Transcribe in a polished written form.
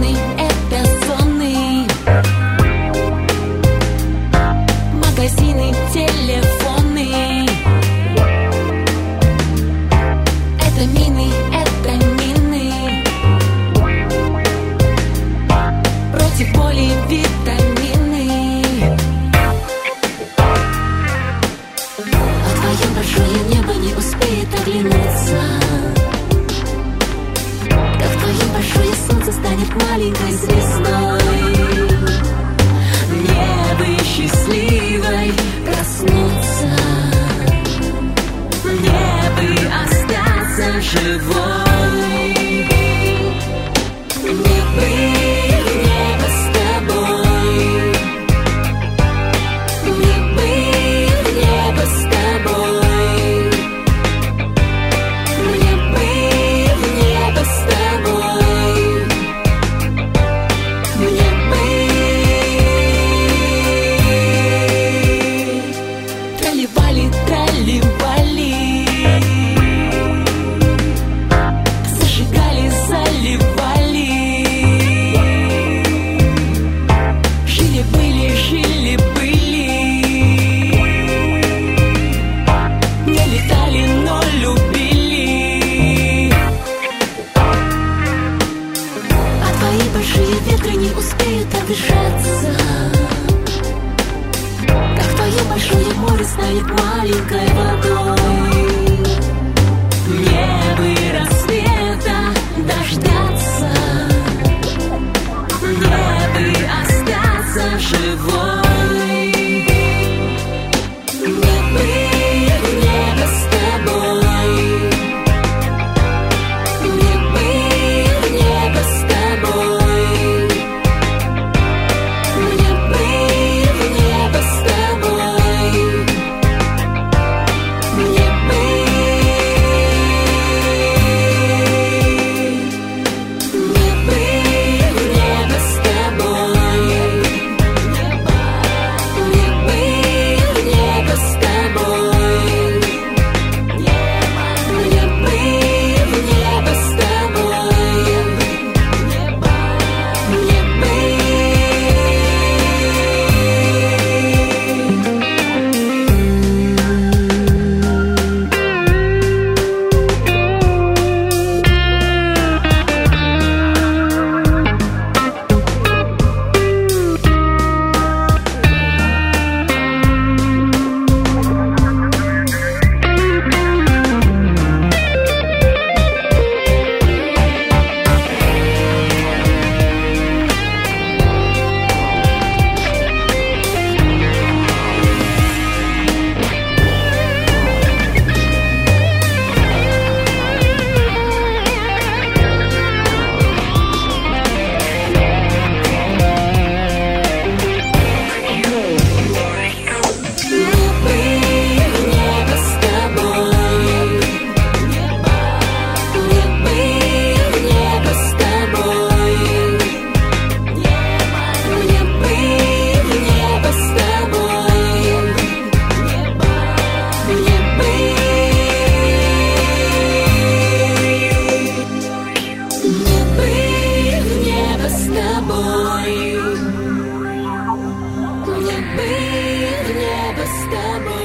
Магазины — это зоны, магазины, телефоны. Это мины, это мины. Против боли витамины. А твое большое небо не успеет оглянуться, как твое большое солнце станет маленькой звездой. Мне бы счастливой проснуться, мне бы остаться живой. Мне бы в небо с тобой, мне бы в небо с тобой, мне бы в небо с тобой, мне бы. Трали-вали, трали-вали, зажигали, заливали. Жили-были, жили-были. Не летали, но любили. А твои большие ветры не успеют отдышаться, как твое большое море станет маленькой водой. Мне бы рассвета дождаться, мне бы остаться живой. Мне бы в небо с тобой, мне бы в небо с тобой, мне бы в небо с тобой, мне бы, мне бы в небо с тобой, мне бы в небо с тобой, мне бы в небо с тобой, мне бы. Мне бы в небо с тобой.